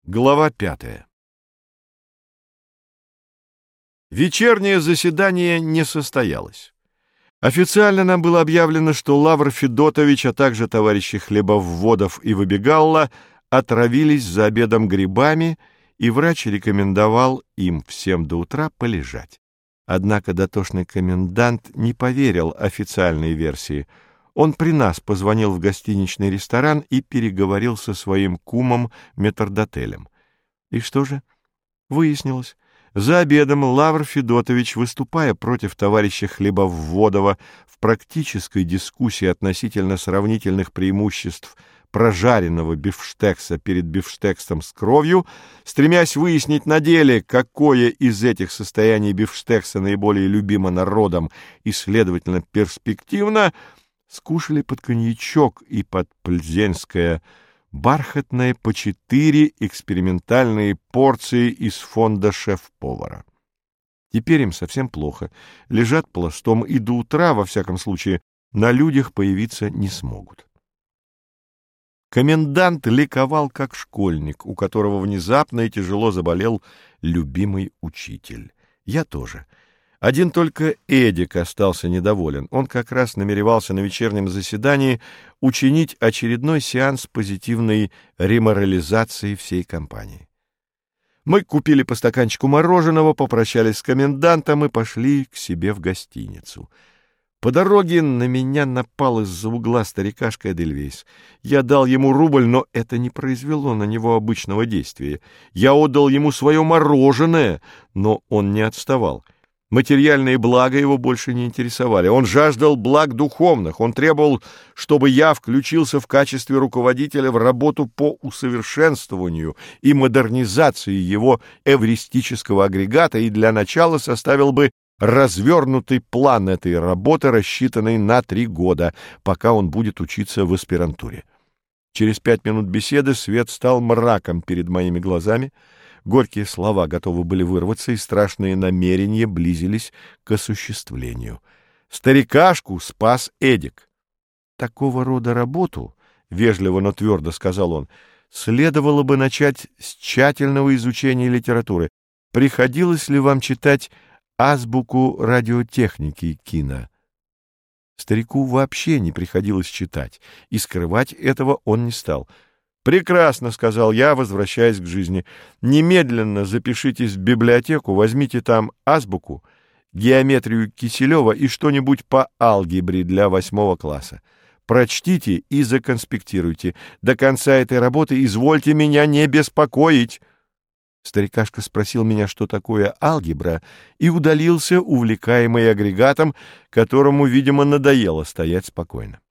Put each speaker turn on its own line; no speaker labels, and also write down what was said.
Глава 5. Вечернее заседание не состоялось. Официально нам было объявлено, что Лавр Федотович, а также товарищи Хлебовводов и Выбегалла отравились за обедом грибами, и врач рекомендовал им всем до утра полежать. Однако дотошный комендант не поверил официальной версии. Он при нас позвонил в гостиничный ресторан и переговорил со своим кумом метрдотелем. И что же? Выяснилось. За обедом Лавр Федотович, выступая против товарища Хлебовводова в практической дискуссии относительно сравнительных преимуществ прожаренного бифштекса перед бифштексом с кровью, стремясь выяснить на деле, какое из этих состояний бифштекса наиболее любимо народом и, следовательно, перспективно, скушали под коньячок и под пльзенское бархатное по 4 экспериментальные порции из фонда шеф-повара. Теперь им совсем плохо, лежат пластом и до утра, во всяком случае, на людях появиться не смогут. Комендант ликовал как школьник, у которого внезапно и тяжело заболел любимый учитель. Я тоже. Один только Эдик остался недоволен. Он как раз намеревался на вечернем заседании учинить очередной сеанс позитивной реморализации всей компании. Мы купили по стаканчику мороженого, попрощались с комендантом и пошли к себе в гостиницу. По дороге на меня напал из-за угла старикашка Эдельвейс. Я дал ему рубль, но это не произвело на него обычного действия. Я отдал ему свое мороженое, но он не отставал. Материальные блага его больше не интересовали. Он жаждал благ духовных. Он требовал, чтобы я включился в качестве руководителя в работу по усовершенствованию и модернизации его эвристического агрегата и для начала составил бы развернутый план этой работы, рассчитанный на 3 года, пока он будет учиться в аспирантуре. Через 5 минут беседы свет стал мраком перед моими глазами. Горькие слова готовы были вырваться, и страшные намерения близились к осуществлению. Старикашку спас Эдик. Такого рода работу, вежливо, но твердо сказал он, следовало бы начать с тщательного изучения литературы. Приходилось ли вам читать азбуку радиотехники кино? Старику вообще не приходилось читать, и скрывать этого он не стал. «Прекрасно», — сказал я, возвращаясь к жизни. «Немедленно запишитесь в библиотеку, возьмите там азбуку, геометрию Киселева и что-нибудь по алгебре для 8 класса. Прочтите и законспектируйте. До конца этой работы извольте меня не беспокоить». Старикашка спросил меня, что такое алгебра, и удалился, увлекаемый агрегатом, которому, видимо, надоело стоять спокойно.